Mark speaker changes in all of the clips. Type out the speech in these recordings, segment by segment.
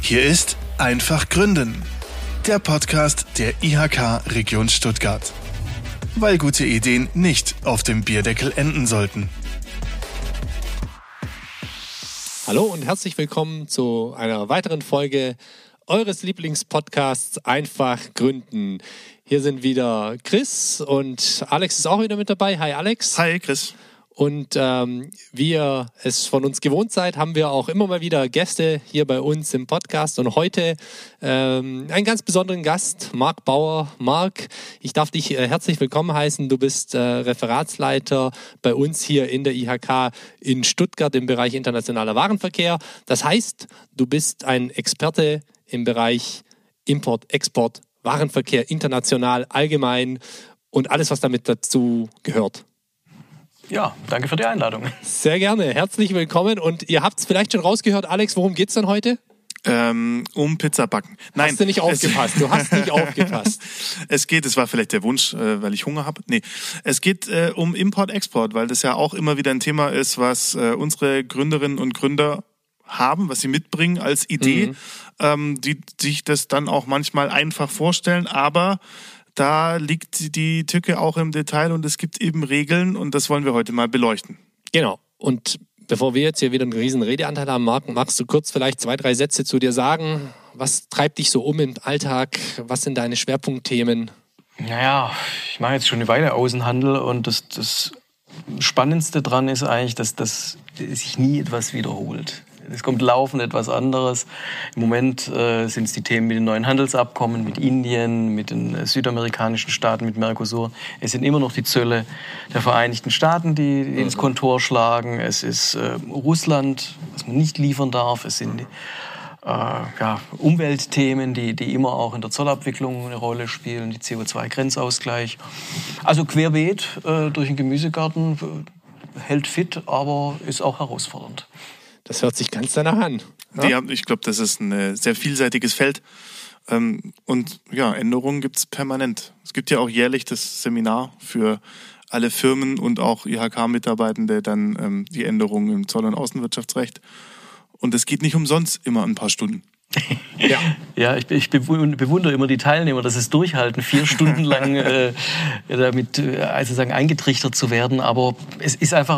Speaker 1: Hier ist Einfach Gründen, der Podcast der IHK Region Stuttgart. Weil gute Ideen nicht auf dem Bierdeckel enden sollten.
Speaker 2: Hallo und herzlich willkommen zu einer weiteren Folge eures Lieblingspodcasts Einfach Gründen. Hier sind wieder Chris und Alex ist auch wieder mit dabei. Hi Alex.
Speaker 3: Hi Chris.
Speaker 2: Und wie ihr es von uns gewohnt seid, haben wir auch immer mal wieder Gäste hier bei uns im Podcast. Und heute einen ganz besonderen Gast, Marc Bauer. Marc, ich darf dich herzlich willkommen heißen. Du bist Referatsleiter bei uns hier in der IHK in Stuttgart im Bereich internationaler Warenverkehr. Das heißt, du bist ein Experte im Bereich Import, Export, Warenverkehr, international, allgemein und alles, was damit dazu gehört.
Speaker 4: Ja, danke für die Einladung.
Speaker 2: Sehr gerne, herzlich willkommen. Und ihr habt es vielleicht schon rausgehört, Alex, worum geht's dann heute?
Speaker 3: Um Pizza backen. Nein,
Speaker 2: hast du nicht aufgepasst, du hast nicht aufgepasst.
Speaker 3: Es war vielleicht der Wunsch, weil ich Hunger habe. Nee, es geht um Import-Export, weil das ja auch immer wieder ein Thema ist, was unsere Gründerinnen und Gründer haben, was sie mitbringen als Idee, die sich das dann auch manchmal einfach vorstellen, aber da liegt die Tücke auch im Detail und es gibt eben Regeln und das wollen wir heute mal beleuchten.
Speaker 2: Genau. Und bevor wir jetzt hier wieder einen riesen Redeanteil haben, Marc, magst du kurz vielleicht 2-3 Sätze zu dir sagen? Was treibt dich so um im Alltag? Was sind deine Schwerpunktthemen?
Speaker 4: Naja, ich mache jetzt schon eine Weile Außenhandel und das Spannendste dran ist eigentlich, dass sich nie etwas wiederholt. Es kommt laufend etwas anderes. Im Moment sind es die Themen mit den neuen Handelsabkommen, mit Indien, mit den südamerikanischen Staaten, mit Mercosur. Es sind immer noch die Zölle der Vereinigten Staaten, die ins Kontor schlagen. Es ist Russland, was man nicht liefern darf. Es sind Umweltthemen, die immer auch in der Zollabwicklung eine Rolle spielen, die CO2-Grenzausgleich. Also querbeet durch den Gemüsegarten, hält fit, aber ist auch herausfordernd.
Speaker 2: Das hört sich ganz danach an.
Speaker 3: Ja, ich glaube, das ist ein sehr vielseitiges Feld. Und ja, Änderungen gibt es permanent. Es gibt ja auch jährlich das Seminar für alle Firmen und auch IHK-Mitarbeitende, dann die Änderungen im Zoll- und Außenwirtschaftsrecht. Und es geht nicht umsonst immer ein paar Stunden.
Speaker 4: Ja, ich bewundere immer die Teilnehmer, dass es durchhalten, 4 Stunden lang damit eingetrichtert zu werden. Aber es ist einfach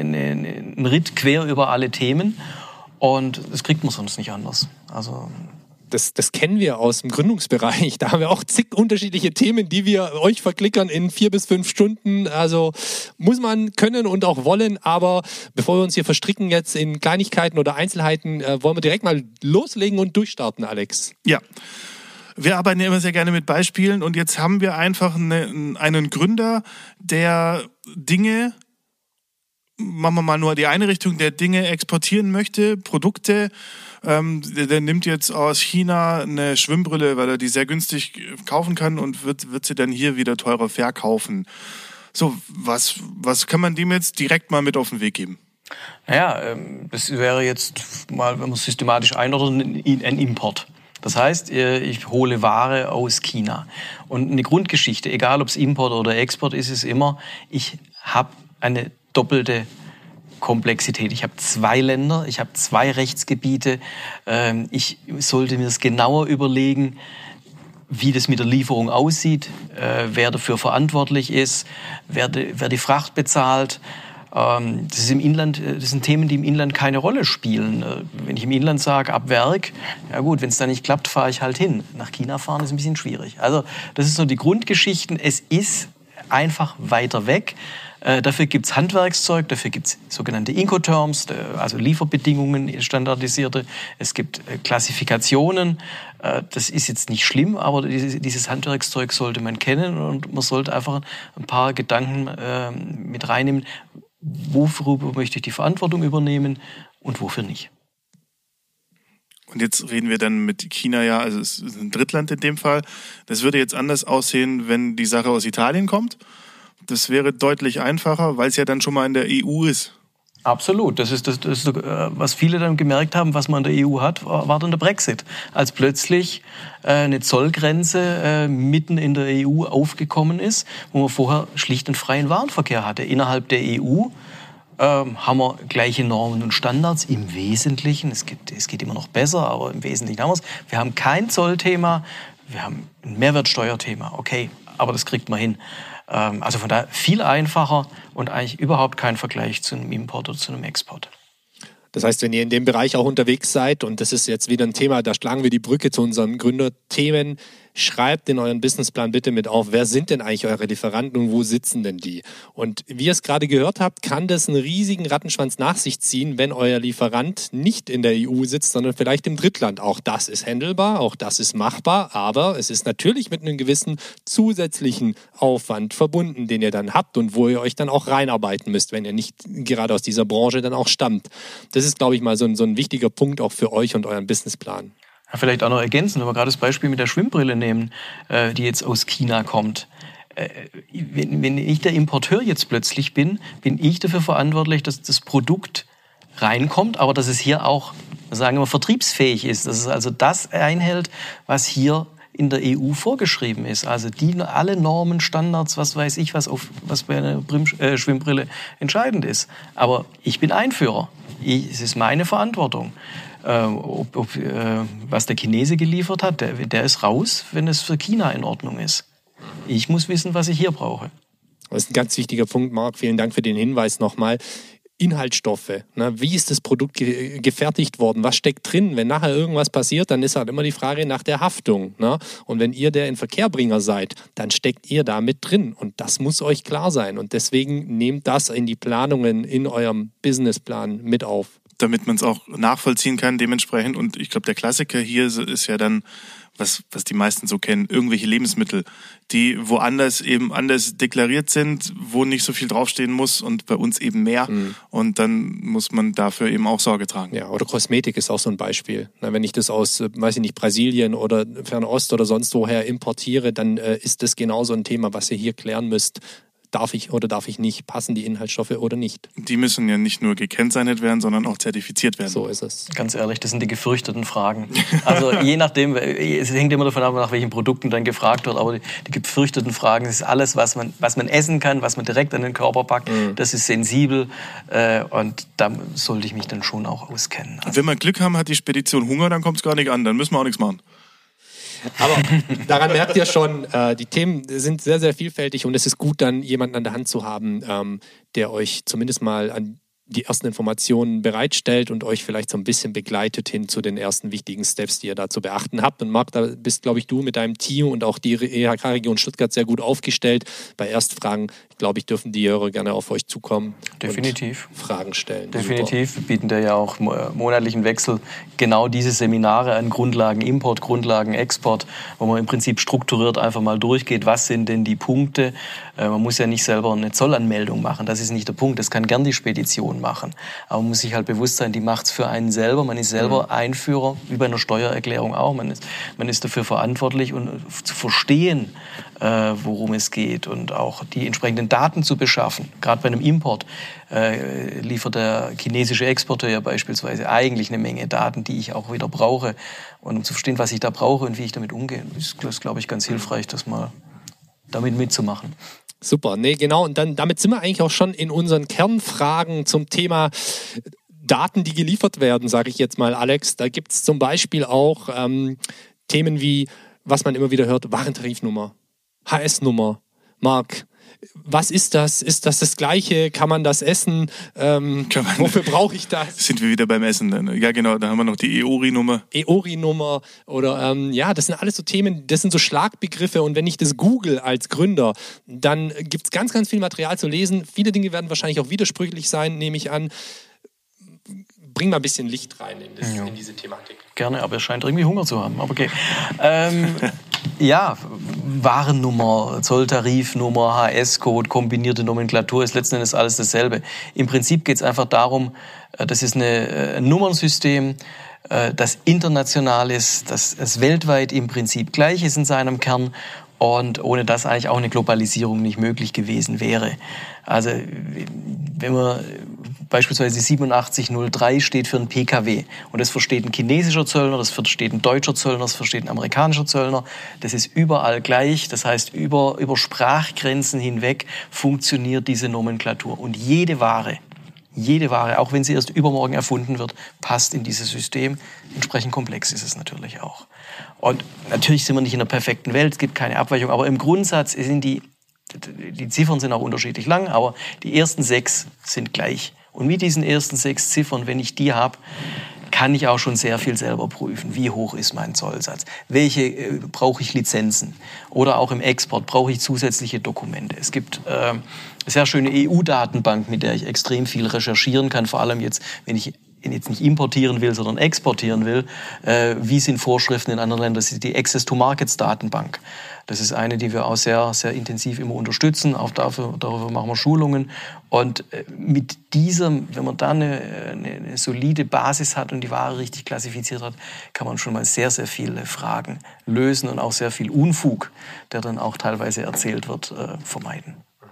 Speaker 4: ein Ritt quer über alle Themen und das kriegt man sonst nicht anders. Also
Speaker 2: Das kennen wir aus dem Gründungsbereich. Da haben wir auch zig unterschiedliche Themen, die wir euch verklickern in 4 bis 5 Stunden. Also muss man können und auch wollen. Aber bevor wir uns hier verstricken jetzt in Kleinigkeiten oder Einzelheiten, wollen wir direkt mal loslegen und durchstarten, Alex.
Speaker 3: Ja. Wir arbeiten ja immer sehr gerne mit Beispielen und jetzt haben wir einfach einen Gründer, der Dinge, machen wir mal nur die eine Richtung, der Dinge exportieren möchte, Produkte. Der nimmt jetzt aus China eine Schwimmbrille, weil er die sehr günstig kaufen kann und wird sie dann hier wieder teurer verkaufen. So, was kann man dem jetzt direkt mal mit auf den Weg geben?
Speaker 4: Naja, das wäre jetzt mal, wenn man es systematisch einordnet, ein Import. Das heißt, ich hole Ware aus China. Und eine Grundgeschichte, egal ob es Import oder Export ist, ist immer, ich habe eine doppelte Komplexität. Ich habe 2 Länder, ich habe 2 Rechtsgebiete. Ich sollte mir das genauer überlegen, wie das mit der Lieferung aussieht, wer dafür verantwortlich ist, wer die Fracht bezahlt. Das ist im Inland, das sind Themen, die im Inland keine Rolle spielen. Wenn ich im Inland sage, ab Werk, ja gut, wenn es da nicht klappt, fahre ich halt hin. Nach China fahren ist ein bisschen schwierig. Also das ist so die Grundgeschichten. Es ist einfach weiter weg. Dafür gibt's Handwerkszeug, dafür gibt's sogenannte Incoterms, also Lieferbedingungen, standardisierte. Es gibt Klassifikationen. Das ist jetzt nicht schlimm, aber dieses Handwerkszeug sollte man kennen und man sollte einfach ein paar Gedanken mit reinnehmen. Worüber möchte ich die Verantwortung übernehmen und wofür nicht?
Speaker 3: Und jetzt reden wir dann mit China, ja, also es ist ein Drittland in dem Fall. Das würde jetzt anders aussehen, wenn die Sache aus Italien kommt. Das wäre deutlich einfacher, weil es ja dann schon mal in der EU ist.
Speaker 4: Absolut. Das ist was viele dann gemerkt haben, was man in der EU hat, war dann der Brexit. Als plötzlich eine Zollgrenze mitten in der EU aufgekommen ist, wo man vorher schlicht einen freien Warenverkehr hatte. Innerhalb der EU haben wir gleiche Normen und Standards im Wesentlichen. Es geht immer noch besser, aber im Wesentlichen haben wir es. Wir haben kein Zollthema, wir haben ein Mehrwertsteuerthema. Okay, aber das kriegt man hin. Also von daher viel einfacher und eigentlich überhaupt kein Vergleich zu einem Import oder zu einem Export.
Speaker 2: Das heißt, wenn ihr in dem Bereich auch unterwegs seid, und das ist jetzt wieder ein Thema, da schlagen wir die Brücke zu unseren Gründerthemen, schreibt in euren Businessplan bitte mit auf, wer sind denn eigentlich eure Lieferanten und wo sitzen denn die? Und wie ihr es gerade gehört habt, kann das einen riesigen Rattenschwanz nach sich ziehen, wenn euer Lieferant nicht in der EU sitzt, sondern vielleicht im Drittland. Auch das ist handelbar, auch das ist machbar, aber es ist natürlich mit einem gewissen zusätzlichen Aufwand verbunden, den ihr dann habt und wo ihr euch dann auch reinarbeiten müsst, wenn ihr nicht gerade aus dieser Branche dann auch stammt. Das ist, glaube ich, mal so ein wichtiger Punkt auch für euch und euren Businessplan.
Speaker 4: Ja, vielleicht auch noch ergänzen, wenn wir gerade das Beispiel mit der Schwimmbrille nehmen, die jetzt aus China kommt. Wenn ich der Importeur jetzt plötzlich bin ich dafür verantwortlich, dass das Produkt reinkommt, aber dass es hier auch, sagen wir, vertriebsfähig ist. Dass es also das einhält, was hier in der EU vorgeschrieben ist. Also alle Normen, Standards, was weiß ich, was bei einer Schwimmbrille entscheidend ist. Aber ich bin Einführer. Es ist meine Verantwortung. Was der Chinese geliefert hat, der ist raus, wenn es für China in Ordnung ist. Ich muss wissen, was ich hier brauche.
Speaker 2: Das ist ein ganz wichtiger Punkt, Marc. Vielen Dank für den Hinweis nochmal. Inhaltsstoffe. Ne? Wie ist das Produkt gefertigt worden? Was steckt drin? Wenn nachher irgendwas passiert, dann ist halt immer die Frage nach der Haftung. Ne? Und wenn ihr der Inverkehrbringer seid, dann steckt ihr da mit drin. Und das muss euch klar sein. Und deswegen nehmt das in die Planungen in eurem Businessplan mit auf.
Speaker 3: Damit man es auch nachvollziehen kann dementsprechend. Und ich glaube, der Klassiker hier ist ja dann, was die meisten so kennen, irgendwelche Lebensmittel, die woanders eben anders deklariert sind, wo nicht so viel draufstehen muss und bei uns eben mehr. Und dann muss man dafür eben auch Sorge tragen.
Speaker 2: Ja, oder Kosmetik ist auch so ein Beispiel. Na, wenn ich das aus, weiß ich nicht, Brasilien oder Fernost oder sonst woher importiere, dann ist das genauso ein Thema, was ihr hier klären müsst. Darf ich oder darf ich nicht? Passen die Inhaltsstoffe oder nicht?
Speaker 3: Die müssen ja nicht nur gekennzeichnet werden, sondern auch zertifiziert werden.
Speaker 2: So ist es.
Speaker 4: Ganz ehrlich, das sind die gefürchteten Fragen. Also je nachdem, es hängt immer davon ab, nach welchen Produkten dann gefragt wird, aber die gefürchteten Fragen, das ist alles, was man essen kann, was man direkt an den Körper packt, das ist sensibel und da sollte ich mich dann schon auch auskennen.
Speaker 3: Also wenn wir Glück haben, hat die Spedition Hunger, dann kommt es gar nicht an, dann müssen wir auch nichts machen.
Speaker 2: Aber daran merkt ihr schon, die Themen sind sehr, sehr vielfältig und es ist gut, dann jemanden an der Hand zu haben, der euch zumindest mal an die ersten Informationen bereitstellt und euch vielleicht so ein bisschen begleitet hin zu den ersten wichtigen Steps, die ihr da zu beachten habt. Und Marc, da bist, glaube ich, du mit deinem Team und auch die IHK-Region Stuttgart sehr gut aufgestellt. Bei Erstfragen, glaube ich, dürfen die Hörer gerne auf euch zukommen.
Speaker 4: Definitiv.
Speaker 2: Und Fragen stellen.
Speaker 4: Definitiv. Wir bieten da ja auch monatlichen Wechsel genau diese Seminare an Grundlagen Import, Grundlagen Export, wo man im Prinzip strukturiert einfach mal durchgeht, was sind denn die Punkte. Man muss ja nicht selber eine Zollanmeldung machen, das ist nicht der Punkt. Das kann gern die Spedition machen. Aber man muss sich halt bewusst sein, die macht's für einen selber. Man ist selber Einführer, wie bei einer Steuererklärung auch. Man ist dafür verantwortlich und zu verstehen, worum es geht und auch die entsprechenden Daten zu beschaffen. Gerade bei einem Import liefert der chinesische Exporteur ja beispielsweise eigentlich eine Menge Daten, die ich auch wieder brauche. Und um zu verstehen, was ich da brauche und wie ich damit umgehe, ist das, glaube ich, ganz hilfreich, das mal damit mitzumachen.
Speaker 2: Super, nee, genau. Und dann damit sind wir eigentlich auch schon in unseren Kernfragen zum Thema Daten, die geliefert werden, sage ich jetzt mal, Alex. Da gibt es zum Beispiel auch Themen wie, was man immer wieder hört, Warentarifnummer, HS-Nummer. Marc, was ist das? Ist das Gleiche? Kann man das essen? Wofür brauche ich das?
Speaker 3: Sind wir wieder beim Essen dann? Ja, genau, da haben wir noch die EORI-Nummer.
Speaker 2: EORI-Nummer oder das sind alles so Themen, das sind so Schlagbegriffe und wenn ich das google als Gründer, dann gibt es ganz, ganz viel Material zu lesen. Viele Dinge werden wahrscheinlich auch widersprüchlich sein, nehme ich an. Bring mal ein bisschen Licht rein in diese Thematik.
Speaker 4: Gerne, aber er scheint irgendwie Hunger zu haben. Aber okay. Ja, Warennummer, Zolltarifnummer, HS-Code, kombinierte Nomenklatur ist letzten Endes alles dasselbe. Im Prinzip geht es einfach darum, das ist ein Nummernsystem, das international ist, das weltweit im Prinzip gleich ist in seinem Kern und ohne das eigentlich auch eine Globalisierung nicht möglich gewesen wäre. Also wenn man beispielsweise 8703 steht für ein PKW und das versteht ein chinesischer Zöllner, das versteht ein deutscher Zöllner, das versteht ein amerikanischer Zöllner. Das ist überall gleich. Das heißt, über Sprachgrenzen hinweg funktioniert diese Nomenklatur. Und jede Ware, jede Ware, auch wenn sie erst übermorgen erfunden wird, passt in dieses System. Entsprechend komplex ist es natürlich auch. Und natürlich sind wir nicht in einer perfekten Welt, es gibt keine Abweichung, aber im Grundsatz sind die Ziffern sind auch unterschiedlich lang, aber die ersten 6 sind gleich. Und mit diesen ersten 6 Ziffern, wenn ich die habe, kann ich auch schon sehr viel selber prüfen. Wie hoch ist mein Zollsatz? Welche brauche ich Lizenzen? Oder auch im Export brauche ich zusätzliche Dokumente. Es gibt eine sehr schöne EU-Datenbank, mit der ich extrem viel recherchieren kann, vor allem jetzt, wenn ich jetzt nicht importieren will, sondern exportieren will. Wie sind Vorschriften in anderen Ländern? Das ist die Access-to-Markets-Datenbank. Das ist eine, die wir auch sehr, sehr intensiv immer unterstützen. Auch darüber machen wir Schulungen. Und mit diesem, wenn man da eine solide Basis hat und die Ware richtig klassifiziert hat, kann man schon mal sehr, sehr viele Fragen lösen und auch sehr viel Unfug, der dann auch teilweise erzählt wird, vermeiden.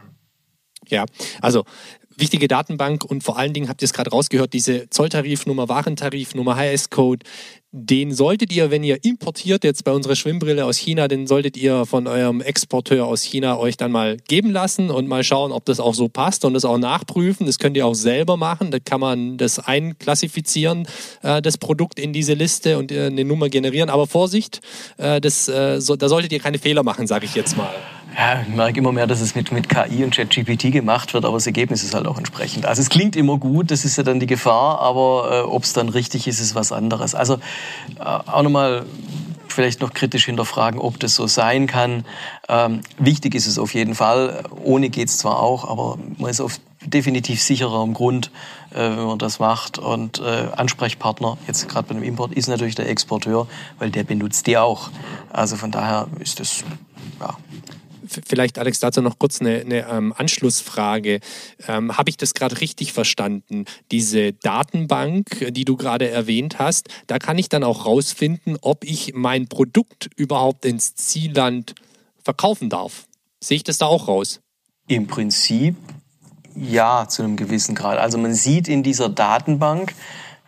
Speaker 2: Ja, also wichtige Datenbank und vor allen Dingen habt ihr es gerade rausgehört, diese Zolltarifnummer, Warentarifnummer, HS-Code, den solltet ihr, wenn ihr importiert, jetzt bei unserer Schwimmbrille aus China, den solltet ihr von eurem Exporteur aus China euch dann mal geben lassen und mal schauen, ob das auch so passt und das auch nachprüfen. Das könnt ihr auch selber machen, da kann man das einklassifizieren, das Produkt in diese Liste und eine Nummer generieren. Aber Vorsicht, da solltet ihr keine Fehler machen, sage ich jetzt mal.
Speaker 4: Ja, ich merke immer mehr, dass es mit KI und ChatGPT gemacht wird, aber das Ergebnis ist halt auch entsprechend. Also es klingt immer gut, das ist ja dann die Gefahr, aber ob es dann richtig ist, ist was anderes. Also auch nochmal vielleicht noch kritisch hinterfragen, ob das so sein kann. Wichtig ist es auf jeden Fall, ohne geht's zwar auch, aber man ist auf definitiv sicherer Grund, wenn man das macht. Und Ansprechpartner, jetzt gerade bei dem Import, ist natürlich der Exporteur, weil der benutzt die auch. Also von daher ist das, ja.
Speaker 2: Vielleicht, Alex, dazu noch kurz eine Anschlussfrage. Habe ich das gerade richtig verstanden? Diese Datenbank, die du gerade erwähnt hast, da kann ich dann auch rausfinden, ob ich mein Produkt überhaupt ins Zielland verkaufen darf. Sehe ich das da auch raus?
Speaker 4: Im Prinzip ja, zu einem gewissen Grad. Also man sieht in dieser Datenbank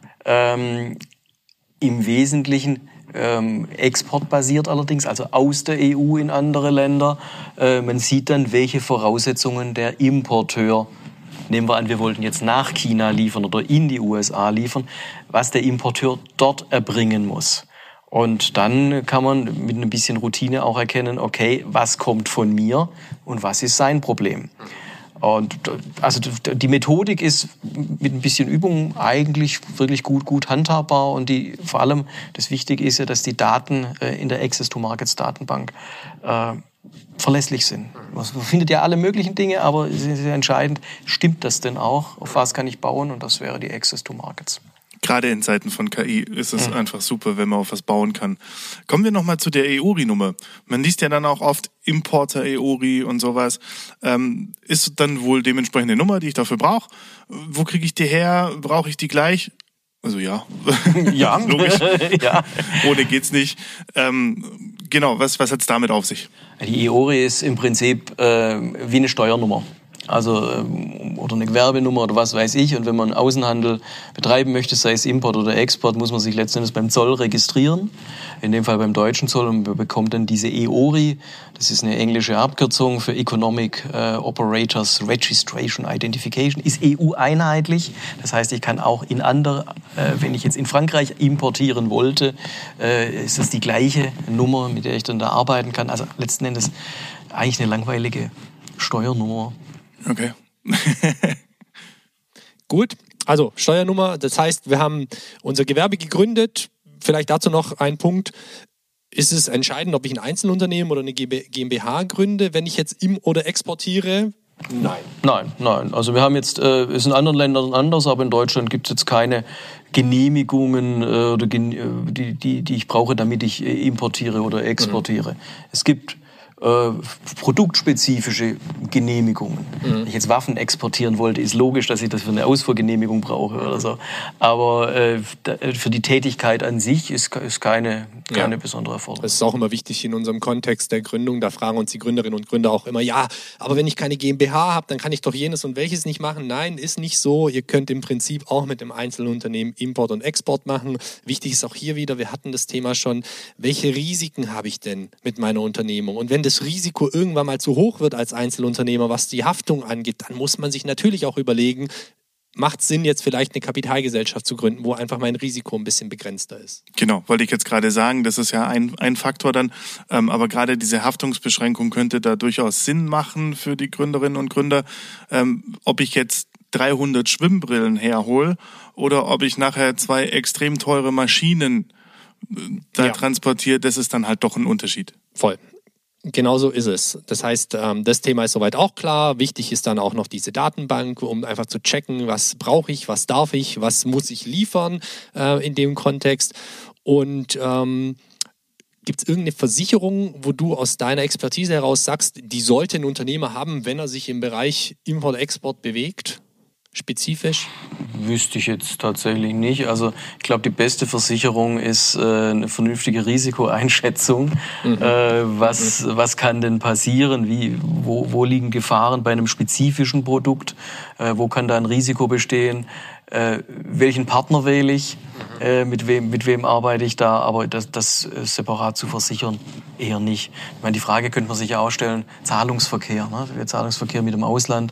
Speaker 4: im Wesentlichen exportbasiert allerdings, also aus der EU in andere Länder. Man sieht dann, welche Voraussetzungen der Importeur, nehmen wir an, wir wollten jetzt nach China liefern oder in die USA liefern, was der Importeur dort erbringen muss. Und dann kann man mit ein bisschen Routine auch erkennen, okay, was kommt von mir und was ist sein Problem. Und also die Methodik ist mit ein bisschen Übung eigentlich wirklich gut handhabbar und vor allem das Wichtige ist ja, dass die Daten in der Access-to-Markets-Datenbank verlässlich sind. Man findet ja alle möglichen Dinge, aber es ist sehr entscheidend, stimmt das denn auch? Auf was kann ich bauen? Und das wäre die Access-to-Markets.
Speaker 3: Gerade in Zeiten von KI ist es einfach super, wenn man auf was bauen kann. Kommen wir nochmal zu der EORI-Nummer. Man liest ja dann auch oft Importer EORI und sowas. Ist dann wohl dementsprechend eine Nummer, die ich dafür brauche? Wo kriege ich die her? Brauche ich die gleich? Also ja.
Speaker 4: Ja.
Speaker 3: Logisch.
Speaker 4: Ja.
Speaker 3: Ohne geht's nicht. Genau, was hat's damit auf sich?
Speaker 4: Die EORI ist im Prinzip wie eine Steuernummer. Also, oder eine Gewerbenummer oder was weiß ich. Und wenn man Außenhandel betreiben möchte, sei es Import oder Export, muss man sich letztendlich beim Zoll registrieren. In dem Fall beim deutschen Zoll. Und man bekommt dann diese EORI. Das ist eine englische Abkürzung für Economic Operators Registration Identification. Ist EU-einheitlich. Das heißt, ich kann auch in andere, wenn ich jetzt in Frankreich importieren wollte, ist das die gleiche Nummer, mit der ich dann da arbeiten kann. Also letzten Endes eigentlich eine langweilige Steuernummer.
Speaker 3: Okay.
Speaker 2: Gut, also Steuernummer, das heißt, wir haben unser Gewerbe gegründet. Vielleicht dazu noch ein Punkt. Ist es entscheidend, ob ich ein Einzelunternehmen oder eine GmbH gründe, wenn ich jetzt oder exportiere?
Speaker 4: Nein. Also wir haben jetzt, ist in anderen Ländern anders, aber in Deutschland gibt es jetzt keine Genehmigungen, die ich brauche, damit ich importiere oder exportiere. Es gibt produktspezifische Genehmigungen. Wenn ich jetzt Waffen exportieren wollte, ist logisch, dass ich das für eine Ausfuhrgenehmigung brauche oder so. Aber für die Tätigkeit an sich ist keine besondere Forderung.
Speaker 2: Das ist auch immer wichtig in unserem Kontext der Gründung. Da fragen uns die Gründerinnen und Gründer auch immer, ja, aber wenn ich keine GmbH habe, dann kann ich doch jenes und welches nicht machen. Nein, ist nicht so. Ihr könnt im Prinzip auch mit dem Einzelunternehmen Import und Export machen. Wichtig ist auch hier wieder, wir hatten das Thema schon, welche Risiken habe ich denn mit meiner Unternehmung? Und wenn das Risiko irgendwann mal zu hoch wird als Einzelunternehmer, was die Haftung angeht, dann muss man sich natürlich auch überlegen, macht es Sinn, jetzt vielleicht eine Kapitalgesellschaft zu gründen, wo einfach mein Risiko ein bisschen begrenzter ist?
Speaker 3: Genau, wollte ich jetzt gerade sagen, das ist ja ein Faktor dann, aber gerade diese Haftungsbeschränkung könnte da durchaus Sinn machen für die Gründerinnen und Gründer, ob ich jetzt 300 Schwimmbrillen herhole oder ob ich nachher 2 extrem teure Maschinen transportiere, das ist dann halt doch ein Unterschied.
Speaker 2: Voll. Genauso ist es. Das heißt, das Thema ist soweit auch klar. Wichtig ist dann auch noch diese Datenbank, um einfach zu checken, was brauche ich, was darf ich, was muss ich liefern in dem Kontext. Und gibt es irgendeine Versicherung, wo du aus deiner Expertise heraus sagst, die sollte ein Unternehmer haben, wenn er sich im Bereich Import-Export bewegt? Spezifisch?
Speaker 4: Wüsste ich jetzt tatsächlich nicht. Also ich glaube, die beste Versicherung ist eine vernünftige Risikoeinschätzung. Was kann denn passieren? Wo liegen Gefahren bei einem spezifischen Produkt? Wo kann da ein Risiko bestehen? Welchen Partner wähle ich? Mit wem arbeite ich da? Aber das separat zu versichern, eher nicht. Ich meine, die Frage könnte man sich ja auch stellen, Zahlungsverkehr, ne? Der Zahlungsverkehr mit dem Ausland,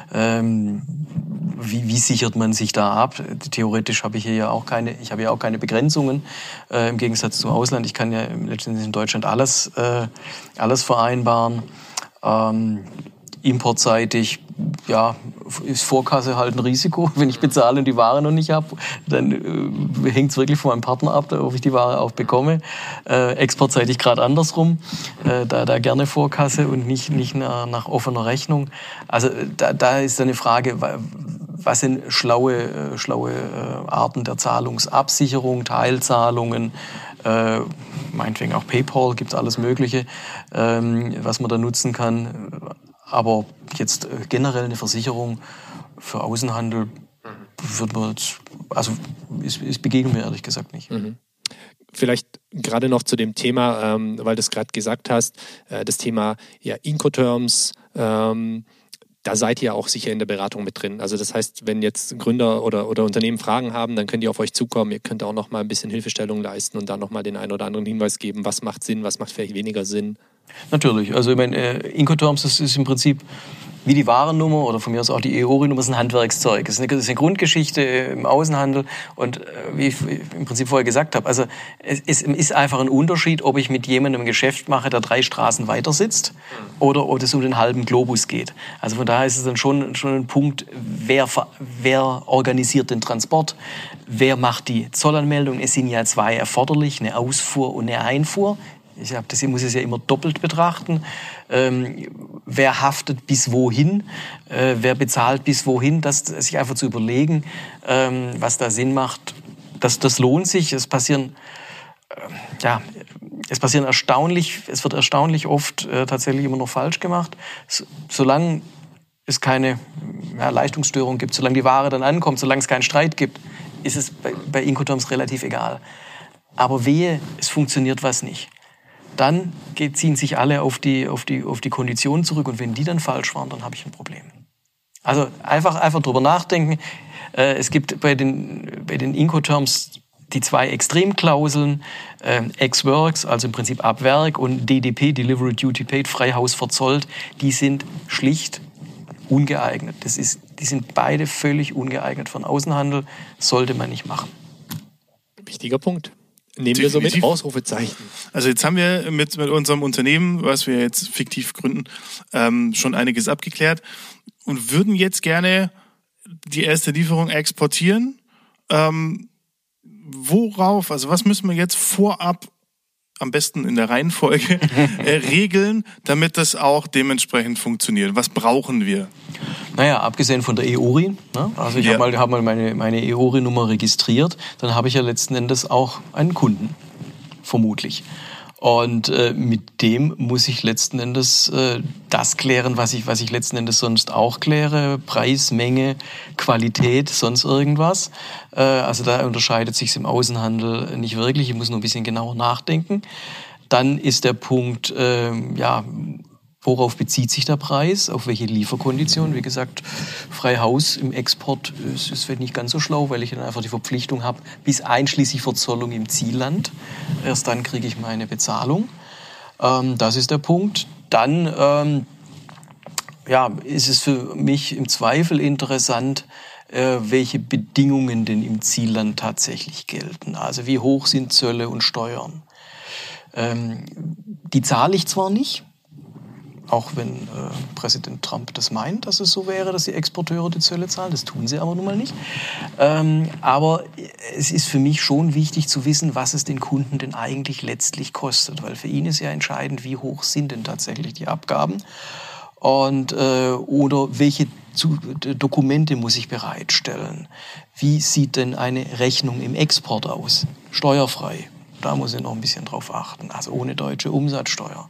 Speaker 4: wie sichert man sich da ab? Theoretisch habe ich hier ja auch keine Begrenzungen, im Gegensatz zum Ausland. Ich kann ja letztendlich in Deutschland alles vereinbaren. Importseitig, ja, ist Vorkasse halt ein Risiko. Wenn ich bezahle und die Ware noch nicht habe, dann hängt es wirklich von meinem Partner ab, ob ich die Ware auch bekomme. Exportseitig gerade andersrum, da gerne Vorkasse und nicht nach offener Rechnung. Also da ist eine Frage, was sind schlaue Arten der Zahlungsabsicherung, Teilzahlungen, meinetwegen auch PayPal, gibt es alles Mögliche, was man da nutzen kann. Aber jetzt generell eine Versicherung für Außenhandel wird man jetzt, also es begegnet mir ehrlich gesagt nicht.
Speaker 2: Vielleicht gerade noch zu dem Thema, weil du es gerade gesagt hast, das Thema Incoterms, da seid ihr auch sicher in der Beratung mit drin. Also das heißt, wenn jetzt Gründer oder Unternehmen Fragen haben, dann könnt ihr auf euch zukommen. Ihr könnt auch noch mal ein bisschen Hilfestellung leisten und da noch mal den einen oder anderen Hinweis geben, was macht Sinn, was macht vielleicht weniger Sinn. Natürlich.
Speaker 4: Also ich meine, Incoterms, das ist im Prinzip wie die Warennummer oder von mir aus auch die EORI-Nummer, ist ein Handwerkszeug. Das ist eine Grundgeschichte im Außenhandel und wie ich im Prinzip vorher gesagt habe, also es ist einfach ein Unterschied, ob ich mit jemandem ein Geschäft mache, der 3 Straßen weiter sitzt oder ob es um den halben Globus geht. Also von daher ist es dann schon ein Punkt, wer organisiert den Transport, wer macht die Zollanmeldung. Es sind ja 2 erforderlich, eine Ausfuhr und eine Einfuhr. Ich muss es ja immer doppelt betrachten. Wer haftet bis wohin? Wer bezahlt bis wohin? Sich einfach zu überlegen, was da Sinn macht, das lohnt sich. Es wird erstaunlich oft tatsächlich immer noch falsch gemacht. Solange es keine Leistungsstörung gibt, solange die Ware dann ankommt, solange es keinen Streit gibt, ist es bei Incoterms relativ egal. Aber wehe, es funktioniert was nicht. Dann ziehen sich alle auf die Konditionen zurück und wenn die dann falsch waren, dann habe ich ein Problem. Also einfach drüber nachdenken. Es gibt bei den Incoterms die 2 Extremklauseln, Ex-Works, also im Prinzip ab Werk, und DDP, Delivery Duty Paid, Freihaus verzollt, die sind schlicht ungeeignet. Die sind beide völlig ungeeignet für den Außenhandel, sollte man nicht machen.
Speaker 2: Wichtiger Punkt. Nehmen wir so mit Ausrufezeichen.
Speaker 3: Also jetzt haben wir mit unserem Unternehmen, was wir jetzt fiktiv gründen, schon einiges abgeklärt und würden jetzt gerne die erste Lieferung exportieren. Was müssen wir jetzt vorab, am besten in der Reihenfolge, regeln, damit das auch dementsprechend funktioniert? Was brauchen wir?
Speaker 4: Naja, abgesehen von der EORI, ne? Also ich habe mal meine EORI-Nummer registriert, dann habe ich ja letzten Endes auch einen Kunden, vermutlich. Und mit dem muss ich letzten Endes das klären, was ich letzten Endes sonst auch kläre. Preis, Menge, Qualität, sonst irgendwas. Also da unterscheidet sich im Außenhandel nicht wirklich. Ich muss nur ein bisschen genauer nachdenken. Dann ist der Punkt, worauf bezieht sich der Preis? Auf welche Lieferkonditionen? Wie gesagt, Freihaus im Export ist vielleicht nicht ganz so schlau, weil ich dann einfach die Verpflichtung habe, bis einschließlich Verzollung im Zielland. Erst dann kriege ich meine Bezahlung. Das ist der Punkt. Dann ist es für mich im Zweifel interessant, welche Bedingungen denn im Zielland tatsächlich gelten. Also wie hoch sind Zölle und Steuern. Die zahle ich zwar nicht, auch wenn Präsident Trump das meint, dass es so wäre, dass die Exporteure die Zölle zahlen. Das tun sie aber nun mal nicht. Aber es ist für mich schon wichtig zu wissen, was es den Kunden denn eigentlich letztlich kostet. Weil für ihn ist ja entscheidend, wie hoch sind denn tatsächlich die Abgaben und oder welche Dokumente muss ich bereitstellen. Wie sieht denn eine Rechnung im Export aus? Steuerfrei. Da muss ich noch ein bisschen drauf achten. Also ohne deutsche Umsatzsteuer.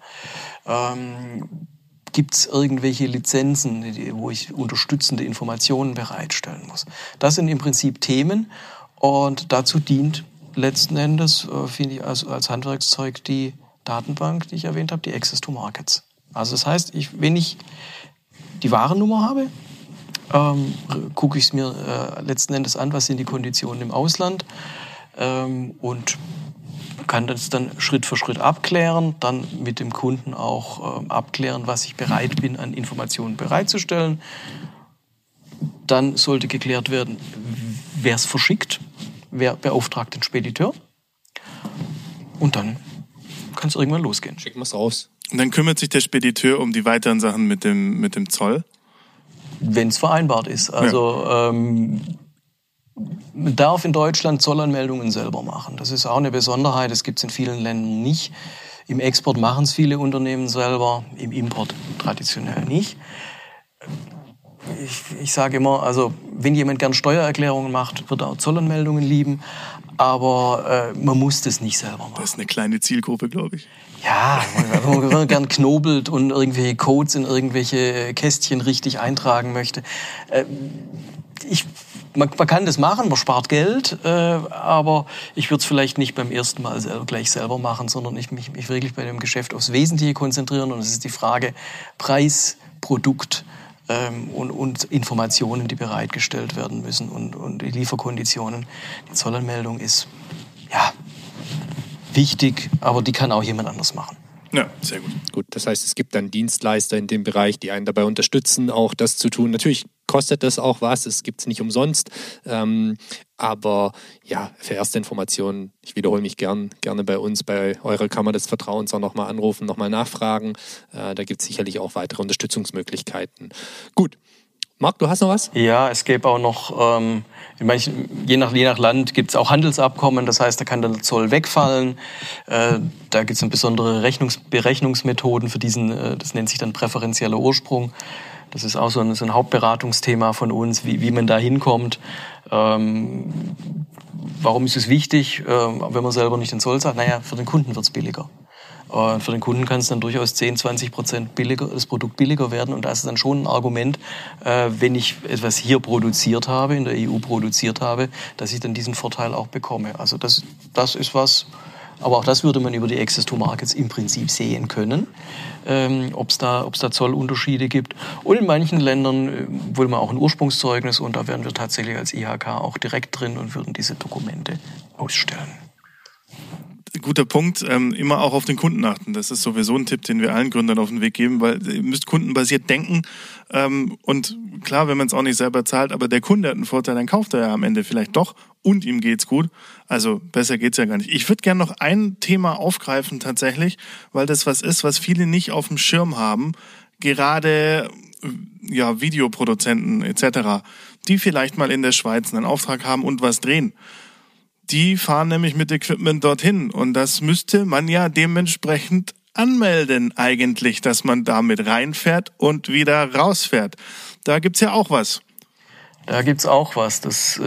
Speaker 4: Gibt es irgendwelche Lizenzen, wo ich unterstützende Informationen bereitstellen muss? Das sind im Prinzip Themen und dazu dient letzten Endes, finde ich, als Handwerkszeug die Datenbank, die ich erwähnt habe, die Access to Markets. Also das heißt, wenn ich die Warennummer habe, gucke ich es mir letzten Endes an, was sind die Konditionen im Ausland und kann das dann Schritt für Schritt abklären, dann mit dem Kunden auch abklären, was ich bereit bin, an Informationen bereitzustellen. Dann sollte geklärt werden, wer es verschickt, wer beauftragt den Spediteur. Und dann kann es irgendwann losgehen.
Speaker 2: Schicken wir es raus.
Speaker 3: Und dann kümmert sich der Spediteur um die weiteren Sachen mit dem Zoll?
Speaker 4: Wenn es vereinbart ist. Also man darf in Deutschland Zollanmeldungen selber machen. Das ist auch eine Besonderheit, das gibt es in vielen Ländern nicht. Im Export machen es viele Unternehmen selber, im Import traditionell nicht. Ich sage immer, also wenn jemand gern Steuererklärungen macht, wird er auch Zollanmeldungen lieben, aber man muss das nicht selber machen.
Speaker 3: Das ist eine kleine Zielgruppe, glaube ich.
Speaker 4: Ja, wenn man gern knobelt und irgendwelche Codes in irgendwelche Kästchen richtig eintragen möchte. Man kann das machen, man spart Geld, aber ich würde es vielleicht nicht beim ersten Mal gleich selber machen, sondern mich wirklich bei dem Geschäft aufs Wesentliche konzentrieren. Und es ist die Frage Preis, Produkt und Informationen, die bereitgestellt werden müssen und die Lieferkonditionen. Die Zollanmeldung ist wichtig, aber die kann auch jemand anders machen.
Speaker 3: Ja, sehr gut.
Speaker 2: Gut, das heißt, es gibt dann Dienstleister in dem Bereich, die einen dabei unterstützen, auch das zu tun. Natürlich kostet das auch was, es gibt es nicht umsonst. Aber ja, für erste Informationen, ich wiederhole mich gerne bei uns, bei eurer Kammer des Vertrauens auch nochmal anrufen, nochmal nachfragen. Da gibt es sicherlich auch weitere Unterstützungsmöglichkeiten. Gut. Marc, du hast noch was?
Speaker 4: Ja, es gäbe auch noch, je nach Land gibt es auch Handelsabkommen, das heißt, da kann der Zoll wegfallen. Da gibt es besondere Berechnungsmethoden für diesen, das nennt sich dann präferenzieller Ursprung. Das ist auch so ein Hauptberatungsthema von uns, wie man da hinkommt. Warum ist es wichtig, wenn man selber nicht den Zoll zahlt? Naja, für den Kunden wird es billiger. Und für den Kunden kann es dann durchaus 10-20% billiger, das Produkt billiger werden. Und das ist dann schon ein Argument, wenn ich etwas hier produziert habe, in der EU produziert habe, dass ich dann diesen Vorteil auch bekomme. Also das ist was, aber auch das würde man über die Access to Markets im Prinzip sehen können, ob es da Zollunterschiede gibt. Und in manchen Ländern will man auch ein Ursprungszeugnis und da wären wir tatsächlich als IHK auch direkt drin und würden diese Dokumente ausstellen.
Speaker 3: Guter Punkt, immer auch auf den Kunden achten. Das ist sowieso ein Tipp, den wir allen Gründern auf den Weg geben, weil ihr müsst kundenbasiert denken. Und klar, wenn man es auch nicht selber zahlt, aber der Kunde hat einen Vorteil, dann kauft er ja am Ende vielleicht doch und ihm geht's gut. Also besser geht's ja gar nicht. Ich würde gerne noch ein Thema aufgreifen tatsächlich, weil das was ist, was viele nicht auf dem Schirm haben. Gerade Videoproduzenten etc., die vielleicht mal in der Schweiz einen Auftrag haben und was drehen. Die fahren nämlich mit Equipment dorthin und das müsste man ja dementsprechend anmelden eigentlich, dass man damit reinfährt und wieder rausfährt. Da gibt's ja auch was.
Speaker 4: Da gibt's auch was. Das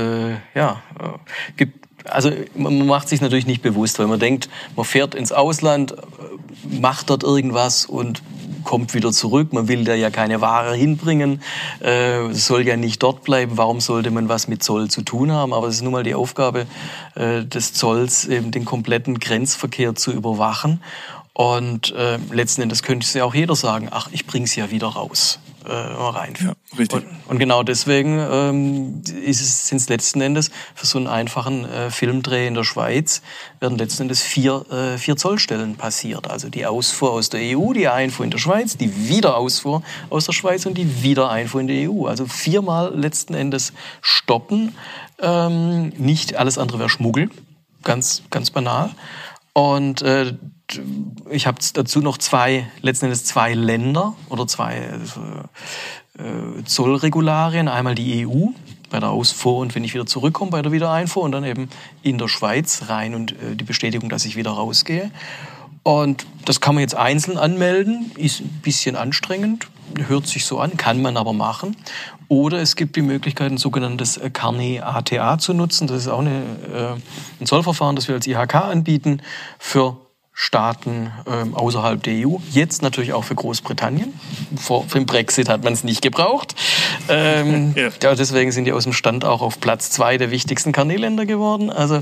Speaker 4: also man macht sich natürlich nicht bewusst, weil man denkt, man fährt ins Ausland, macht dort irgendwas und kommt wieder zurück. Man will da ja keine Ware hinbringen. Es soll ja nicht dort bleiben. Warum sollte man was mit Zoll zu tun haben? Aber es ist nun mal die Aufgabe des Zolls, eben den kompletten Grenzverkehr zu überwachen. Und letzten Endes könnte es ja auch jeder sagen, ach, ich bring's ja wieder raus. reinführen.
Speaker 3: Ja, richtig.
Speaker 4: Und genau deswegen sind es letzten Endes für so einen einfachen Filmdreh in der Schweiz werden letzten Endes 4 Zollstellen passiert. Also die Ausfuhr aus der EU, die Einfuhr in der Schweiz, die Wiederausfuhr aus der Schweiz und die Wiedereinfuhr in der EU. Also 4-mal letzten Endes stoppen. Nicht alles andere wäre Schmuggel, ganz banal. Und ich habe dazu noch letzten Endes zwei Länder oder 2 Zollregularien. Einmal die EU bei der Ausfuhr und wenn ich wieder zurückkomme bei der Wiedereinfuhr und dann eben in der Schweiz rein und die Bestätigung, dass ich wieder rausgehe. Und das kann man jetzt einzeln anmelden, ist ein bisschen anstrengend, hört sich so an, kann man aber machen. Oder es gibt die Möglichkeit, ein sogenanntes Carnet ATA zu nutzen. Das ist auch ein Zollverfahren, das wir als IHK anbieten für Staaten außerhalb der EU. Jetzt natürlich auch für Großbritannien. Für den Brexit hat man es nicht gebraucht. Ja, deswegen sind die aus dem Stand auch auf Platz 2 der wichtigsten Carnet-Länder geworden. Also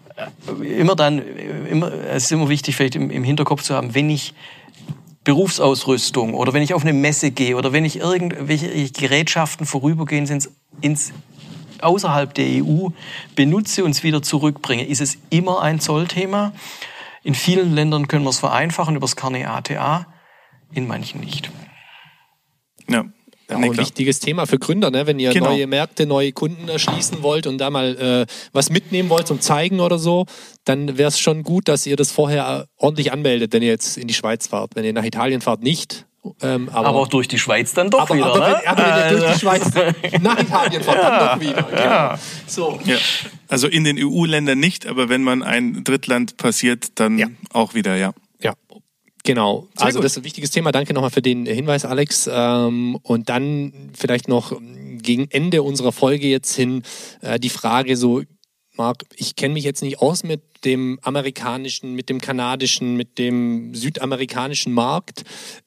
Speaker 4: es ist immer wichtig, vielleicht im Hinterkopf zu haben, wenn ich Berufsausrüstung oder wenn ich auf eine Messe gehe oder wenn ich irgendwelche Gerätschaften vorübergehend außerhalb der EU benutze und es wieder zurückbringe, ist es immer ein Zollthema. In vielen Ländern können wir es vereinfachen über das Carnet ATA, in manchen nicht.
Speaker 3: Ja.
Speaker 2: Ja, auch ein wichtiges Thema für Gründer, ne? Wenn ihr neue Märkte, neue Kunden erschließen wollt und da mal was mitnehmen wollt zum Zeigen oder so, dann wäre es schon gut, dass ihr das vorher ordentlich anmeldet, wenn ihr jetzt in die Schweiz fahrt. Wenn ihr nach Italien fahrt, nicht. Aber auch durch die Schweiz dann doch wieder. Aber wenn ihr durch die Schweiz nach Italien fahrt, dann doch wieder.
Speaker 3: Ja. So. Ja. Also in den EU-Ländern nicht, aber wenn man ein Drittland passiert, dann auch wieder, ja.
Speaker 2: Ja. Genau, also das ist ein wichtiges Thema. Danke nochmal für den Hinweis, Alex. Und dann vielleicht noch gegen Ende unserer Folge jetzt hin die Frage so, Marc, ich kenne mich jetzt nicht aus mit dem amerikanischen, mit dem kanadischen, mit dem südamerikanischen Markt.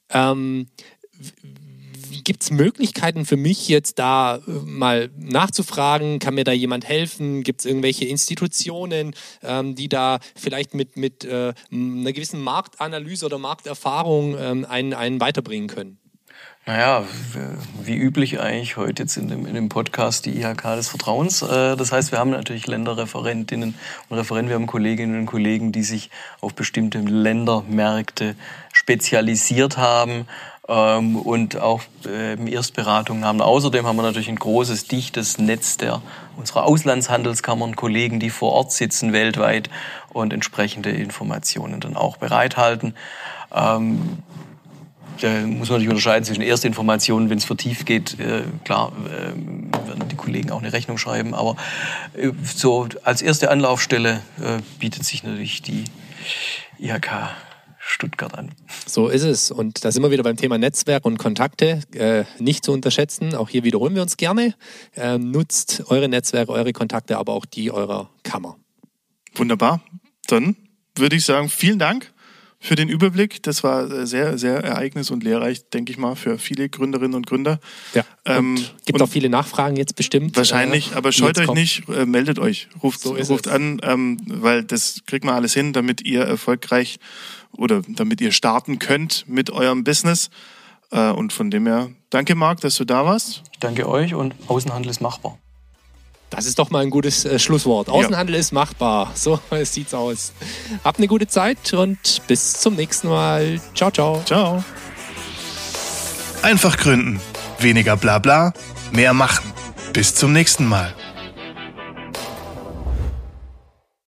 Speaker 2: Gibt es Möglichkeiten für mich jetzt da mal nachzufragen? Kann mir da jemand helfen? Gibt es irgendwelche Institutionen, die da vielleicht mit einer gewissen Marktanalyse oder Markterfahrung einen weiterbringen können?
Speaker 4: Naja, wie üblich eigentlich heute jetzt in dem Podcast die IHK des Vertrauens. Das heißt, wir haben natürlich Länderreferentinnen und Referenten, wir haben Kolleginnen und Kollegen, die sich auf bestimmte Ländermärkte spezialisiert haben und auch Erstberatungen haben. Außerdem haben wir natürlich ein großes, dichtes Netz unserer Auslandshandelskammern, Kollegen, die vor Ort sitzen weltweit und entsprechende Informationen dann auch bereithalten. Da muss man natürlich unterscheiden zwischen Erstinformationen, wenn es vertieft geht, klar, werden die Kollegen auch eine Rechnung schreiben, aber so als erste Anlaufstelle bietet sich natürlich die IHK Stuttgart an.
Speaker 2: So ist es. Und da sind wir wieder beim Thema Netzwerk und Kontakte. Nicht zu unterschätzen. Auch hier wiederholen wir uns gerne. Nutzt eure Netzwerke, eure Kontakte, aber auch die eurer Kammer.
Speaker 3: Wunderbar. Dann würde ich sagen, vielen Dank für den Überblick. Das war sehr, sehr ereignis- und lehrreich, denke ich mal, für viele Gründerinnen und Gründer.
Speaker 2: Ja, gibt auch viele Nachfragen jetzt bestimmt.
Speaker 3: Wahrscheinlich, aber scheut euch nicht, meldet euch, ruft an, weil das kriegt man alles hin, damit ihr erfolgreich oder damit ihr starten könnt mit eurem Business. Und von dem her, danke Marc, dass du da warst.
Speaker 4: Ich danke euch und Außenhandel ist machbar.
Speaker 2: Das ist doch mal ein gutes Schlusswort. Außenhandel ist machbar. So sieht's aus. Habt eine gute Zeit und bis zum nächsten Mal. Ciao, ciao.
Speaker 3: Ciao.
Speaker 1: Einfach gründen. Weniger Blabla, mehr machen. Bis zum nächsten Mal.